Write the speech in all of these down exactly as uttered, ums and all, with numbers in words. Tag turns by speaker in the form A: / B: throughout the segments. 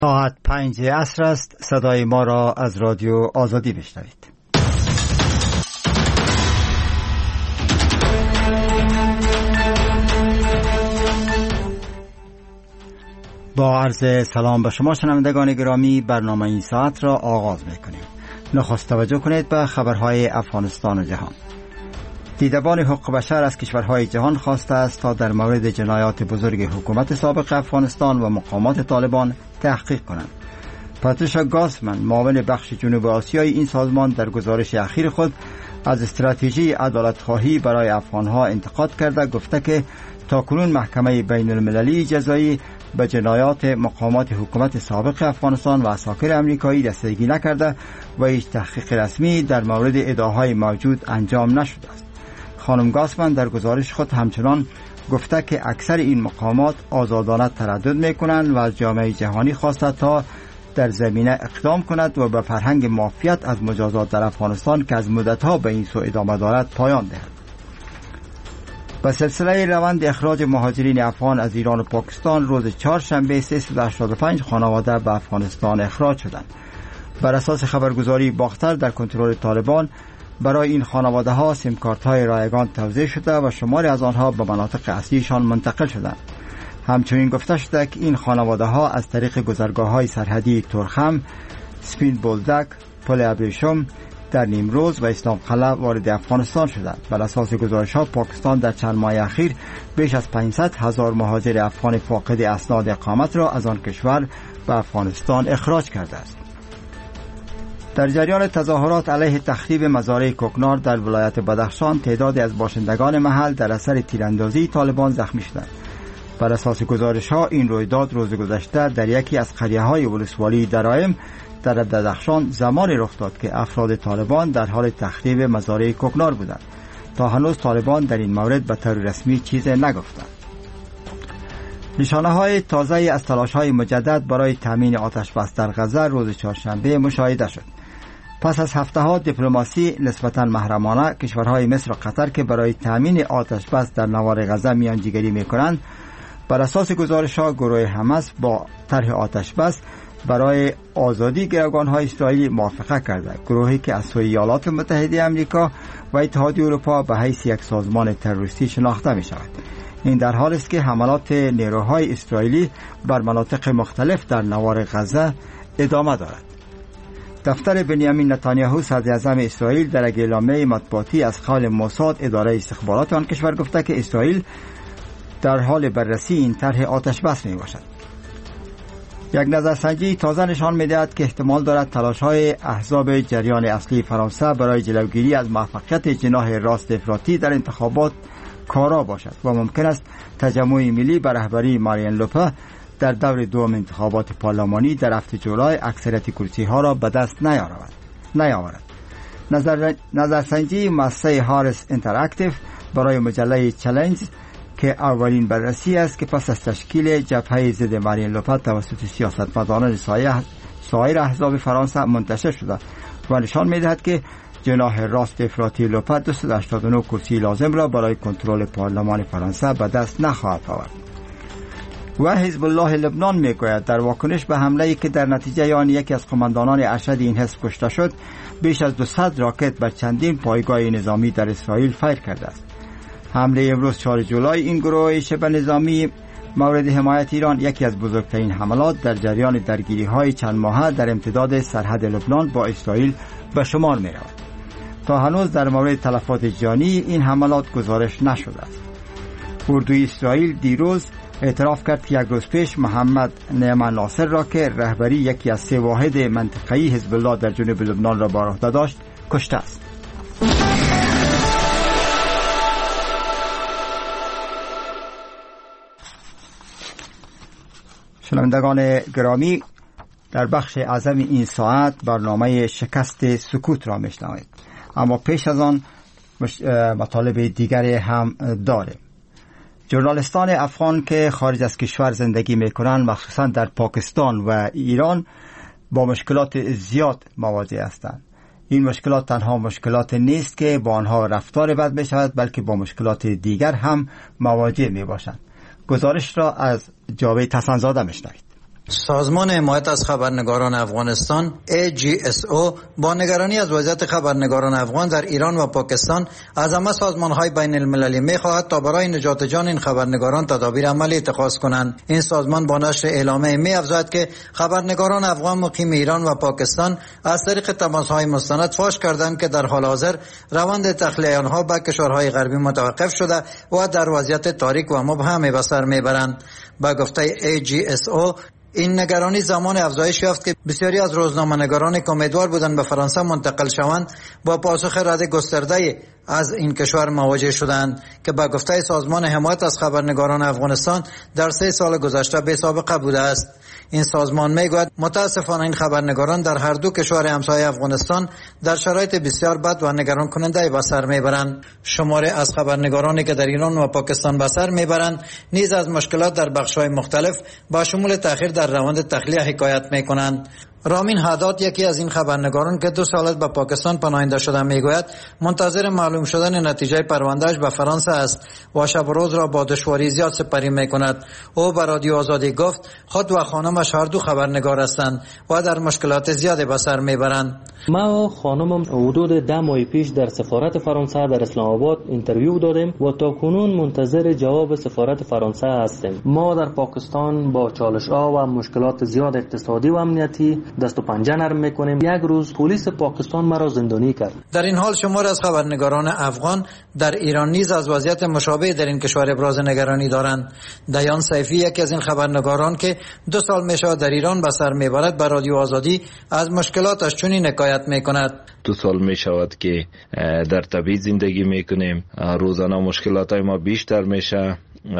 A: ساعت پنج عصر است. صدای ما را از رادیو آزادی بشنوید. با عرض سلام به شما شنوندگان گرامی، برنامه این ساعت را آغاز می‌کنیم. نخست توجه کنید به خبرهای افغانستان و جهان. دیدبان حقوق بشر از کشورهای جهان خواسته است تا در مورد جنایات بزرگ حکومت سابق افغانستان و مقامات طالبان تحقیق کنند. پاتریشا گاسمن، معاون بخش جنوب آسیایی این سازمان، در گزارش اخیر خود از استراتژی عدالت‌خواهی برای افغانها انتقاد کرده گفته که تاکنون محکمه بین المللی جزایی به جنایات مقامات حکومت سابق افغانستان و عساکر امریکایی رسیدگی نکرده و هیچ تحقیق رسمی در مورد ادعاهای موجود انجام نشده است. خانم گاسمن در گزارش خود همچنان گفته که اکثر این مقامات آزادانه تردد می‌کنند و از جامعه جهانی خواسته تا در زمینه اقدام کند و به فرهنگ معافیت از مجازات در افغانستان که از مدت‌ها به این سو ادامه دارد پایان دهد. به سلسله روند اخراج مهاجرین افغان از ایران و پاکستان، روز چهارشنبه سیصد و هشتاد و پنج خانواده به افغانستان اخراج شدند. بر اساس خبرگزاری باختر، در کنترل طالبان برای این خانواده ها سیم کارت های رایگان توزیع شده و شماری از آنها به مناطق اصلیشان منتقل شدند. همچنین گفته شده که این خانواده ها از طریق گذرگاه های سرحدی تورخم، سپین بولدک، پل ابریشم، در نیمروز و اسلام قلعه وارد افغانستان شدند. بر اساس گزارش ها، پاکستان در چند ماه اخیر بیش از پانصد هزار مهاجر افغان فاقد اسناد اقامت را از آن کشور به افغانستان اخراج کرده است. در جریان تظاهرات علیه تخریب مزارع کوکنار در ولایت بدخشان، تعدادی از باشندگان محل در اثر تیراندازی طالبان زخمی شدند. بر اساس گزارش‌ها، این رویداد روز گذشته در یکی از قریه‌های ولسوالی درایم در بدخشان زمانی رخ داد که افراد طالبان در حال تخریب مزارع کوکنار بودند. تا هنوز طالبان در این مورد به طور رسمی چیزی نگفتند. نشانه‌های تازه از تلاش‌های مجدد برای تامین آتش بس در غزه روز چهارشنبه مشاهده شد. پس از هفته‌ها دیپلماسی نسبتاً محرمانه، کشورهای مصر و قطر که برای تامین آتش بس در نوار غزه میانجیگری می‌کنند، بر اساس گزارش‌ها گروه حماس با طرح آتش بس برای آزادی گروگان‌های اسرائیلی موافقه کرده. گروهی که از سوی ایالات متحده آمریکا و اتحادیه اروپا به حیث یک سازمان تروریستی شناخته می‌شود. این در حالی است که حملات نیروهای اسرائیلی بر مناطق مختلف در نوار غزه ادامه دارد. دفتر بنیامین نتانیاهو، صدر اعظم اسرائیل، در یک اعلامیه مطبوعاتی از قول موساد، اداره استخبارات آن کشور، گفته که اسرائیل در حال بررسی این طرح آتش بس می باشد. یک نظرسنجی تازه نشان می‌دهد که احتمال دارد تلاش‌های احزاب جریان اصلی فرانسه برای جلوگیری از موفقیت جناح راست افراطی در انتخابات کارا باشد و ممکن است تجمع ملی به رهبری مارین لوپه در دور دوم انتخابات پارلمانی در هفته جولای اکثریت کرسی‌ها را به دست نیاورد. نیاورد. نظر نظرسنجی مؤسسه هارس اینتراکتیو برای مجله چالنج که اولین بررسی است که پس از تشکیل جبهه ضد مارین لوپه توسط سیاستمداران سایر احزاب فرانسه منتشر شده و نشان می‌دهد که جناح راست افراطی لوپه دویست و هشتاد و نه کرسی لازم را برای کنترل پارلمان فرانسه به دست نخواهد آورد. و حزب الله لبنان میگوید در واکنش به حمله‌ای که در نتیجه آن یکی از قماندانان ارشد این حزب کشته شد، بیش از دویست راکت بر چندین پایگاه نظامی در اسرائیل فیر کرده است. حمله امروز چهارم جولای این گروه شبه نظامی مورد حمایت ایران یکی از بزرگترین حملات در جریان درگیری‌های چند ماهه در امتداد سرحد لبنان با اسرائیل به شمار می‌رود. تا هنوز در مورد تلفات جانی این حملات گزارش نشده است. اردوی اسرائیل دیروز اعتراف کرد که یک روز پیش محمد نعمان ناصر را که رهبری یکی از سه واحد منطقه‌ای حزب الله در جنوب لبنان را بر عهده داشت کشته است. شنوندگان گرامی، در بخش اعظم این ساعت برنامه شکست سکوت را میشنوید، اما پیش از آن مطالب دیگری هم داره. ژورنالیستان افغان که خارج از کشور زندگی میکنند، مخصوصا در پاکستان و ایران، با مشکلات زیاد مواجه هستند. این مشکلات تنها مشکلات نیست که با آنها رفتار بد می شود، بلکه با مشکلات دیگر هم مواجه می باشند. گزارش را از جاوید حسن‌زاده میشنوید.
B: سازمان حمایت از خبرنگاران افغانستان ای جی اس او با نگرانی از وضعیت خبرنگاران افغان در ایران و پاکستان از همه سازمان‌های بین المللی می‌خواهد تا برای نجات جان این خبرنگاران تدابیر عملی اتخاذ کنند. این سازمان با نشر اعلامیه می‌افزاید که خبرنگاران افغان مقیم ایران و پاکستان از طریق تماس‌های مستند فاش کردند که در حال حاضر روند تخلیه آنها به کشورهای غربی متوقف شده و در وضعیت تاریک و مبهم به سر می‌برند. با گفته ای جی اس او این نگرانی زمان افزایش یافت که بسیاری از روزنامه‌نگاران که امیدوار بودند به فرانسه منتقل شوند با پاسخ رد گسترده از این کشور مواجه شدند که با گفته سازمان حمایت از خبرنگاران افغانستان در سه سال گذشته بی سابقه بوده است. این سازمان میگوید متاسفانه این خبرنگاران در هر دو کشور همسایه افغانستان در شرایط بسیار بد و نگران کننده به سر میبرند. شماره از خبرنگارانی که در ایران و پاکستان به سر میبرند نیز از مشکلات در بخش‌های مختلف با شمول تأخیر در روند تخلیه حکایت میکنند. رامین حداد یکی از این خبرنگاران که دو سال به پاکستان پناهنده شده میگوید منتظر معلوم شدن نتیجه پروندهش به فرانسه است و شب و روز را با دشواری زیاد سپری میکند. او به رادیو آزادی گفت خود و خانمش هر دو خبرنگار هستند و در مشکلات زیادی به سر میبرند.
C: ما و خانمم حدود ده ماه پیش در سفارت فرانسه در اسلام آباد اینترویو دادیم و تا کنون منتظر جواب سفارت فرانسه هستیم. ما در پاکستان با چالش‌ها و مشکلات زیاد اقتصادی و امنیتی دست و پنجه نرم میکنیم. یک روز پلیس پاکستان مرا زندانی کرد.
B: در این حال شمار از خبرنگاران افغان در ایران نیز از وضعیت مشابه در این کشور ابراز نگرانی دارند. دیان سیفی یکی از این خبرنگاران که دو سال میشه در ایران به سر میبرد به رادیو آزادی از مشکلاتش چنین حکایت میکند.
D: دو سال میشود که در تبعید زندگی میکنیم. روزانه مشکلات ما بیشتر میشه.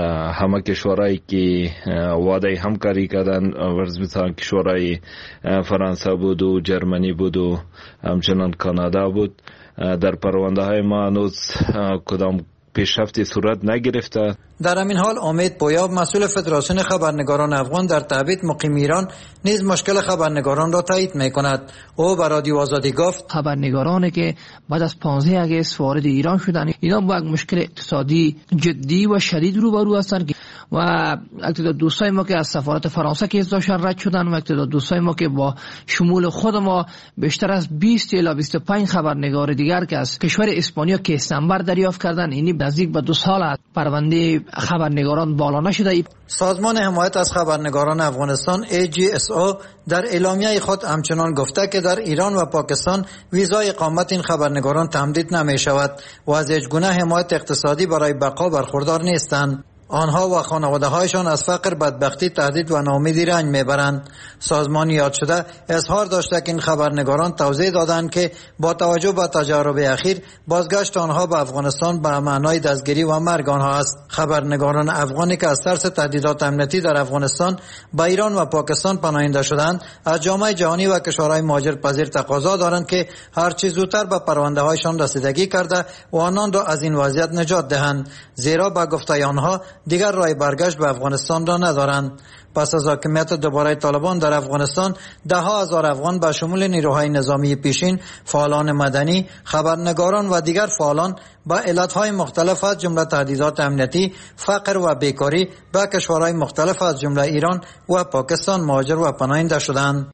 D: همه کشورهایی که وعده همکاری کردن ورز مثلا کشورهای فرانسه بود و جرمنی بود و همچنان کانادا بود، در پرونده های ما هنوز کدام پیشرفتی صورت نگرفته.
B: در همین حال امید پویاب مسئول فدراسیون خبرنگاران افغان در تبعید مقیم ایران نیز مشکل خبرنگاران را تایید میکند. او به رادیو آزادی گفت
E: خبرنگارانی که بعد از پانزده اگست وارد ایران شدند اینا با یک مشکل اقتصادی جدی و شدید روبرو هستند و اکتدا دوستای ما که از سفارت فرانسه که داشتن رد شدن و اکتدا دوستای ما که با شمول خود ما بیشتر از بیست الی بیست و پنج خبرنگار دیگر که از کشور اسپانیا که استنبر دریافت کردن، اینی نزدیک به دو سال است پرونده خبرنگاران بالا نشده.
B: سازمان حمایت از خبرنگاران افغانستان ای جی اس او در اعلامیه خود همچنان گفته که در ایران و پاکستان ویزای اقامت این خبرنگاران تمدید نمی شود و از هیچ گونه حمایت اقتصادی برای بقا برخوردار نیستند. آنها و خانواده‌هایشان از فقر، بدبختی، تهدید و ناامیدی رنج میبرند. سازمان یاد شده اظهار داشته که این خبرنگاران توضیح دادند که با توجه به تجارب اخیر بازگشت آنها به افغانستان به معنای دستگیری و مرگ آنها است. خبرنگاران افغانی که از ترس تهدیدات امنیتی در افغانستان به ایران و پاکستان پناهنده شدند از جامعه جهانی و کشورهای مهاجرپذیر تقاضا دارند که هر چه زودتر به پرونده‌هایشان رسیدگی کرده و آنان را از این وضعیت نجات دهند، زیرا به گفته آنها دیگر راه برگشت به افغانستان را ندارند. پس از حاکمیت دوباره طالبان در افغانستان ده ها هزار افغان به شمول نیروهای نظامی پیشین، فعالان مدنی، خبرنگاران و دیگر فعالان با علتهای مختلف از جمله تهدیدات امنیتی، فقر و بیکاری به کشورهای مختلف از جمله ایران و پاکستان مهاجر و پناهنده شدند.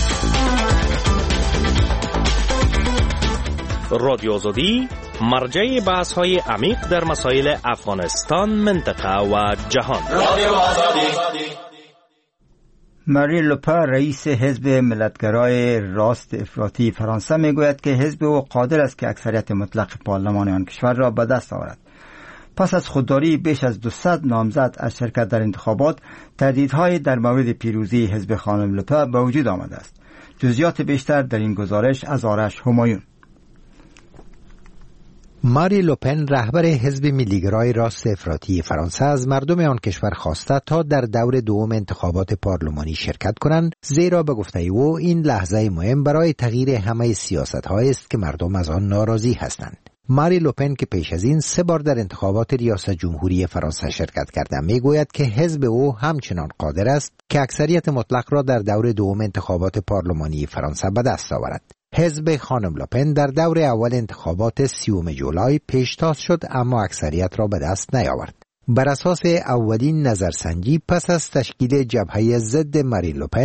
F: رادیو آزادی مرجع بحث های عمیق در مسائل افغانستان، منطقه و جهان. رادیو آزادی.
A: ماری لوپن رئیس حزب ملتگرای راست افراطی فرانسه میگوید که حزب او قادر است که اکثریت مطلق پارلمان آن کشور را به دست آورد. پس از خودداری بیش از دویست نامزد از شرکت در انتخابات، تهدیدهای در مورد پیروزی حزب خانم لوپن به وجود آمده است. جزئیات بیشتر در این گزارش از آرش همایون.
G: ماری لوپن رهبر حزب ملیگرای راست افراطی فرانسه از مردم آن کشور خواسته تا در دور دوم انتخابات پارلمانی شرکت کنند، زیرا به گفته او این لحظه مهم برای تغییر همه سیاست‌هایی است که مردم از آن ناراضی هستند. ماری لوپن که پیش از این سه بار در انتخابات ریاست جمهوری فرانسه شرکت کرده میگوید که حزب او همچنان قادر است که اکثریت مطلق را در دور دوم انتخابات پارلمانی فرانسه به دست آورد. حزب خانم لوپن در دور اول انتخابات سیوم جولای پیشتاز شد اما اکثریت را به دست نیاورد. بر اساس اولین نظرسنجی پس از تشکیل جبهه ضد مارین لوپن